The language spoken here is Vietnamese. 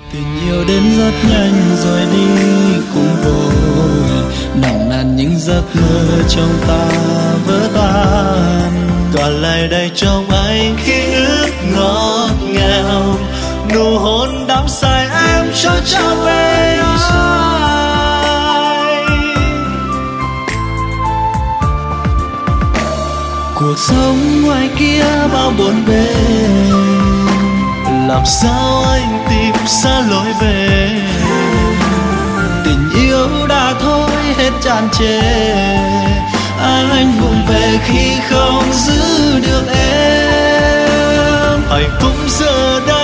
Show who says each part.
Speaker 1: Tình yêu đến rất nhanh rồi đi cũng vội, nồng nàn những giấc mơ trong ta vỡ tan, còn lại đây trong anh ký ức ngọt ngào, nụ hôn đắm say em cho trao về anh. Cuộc sống ngoài kia bao buồn bề, làm sao anh tìm ra lối về, tình yêu đã thôi hết tràn trề, anh vụng về khi không giữ được em. Hạnh phúc giờ đây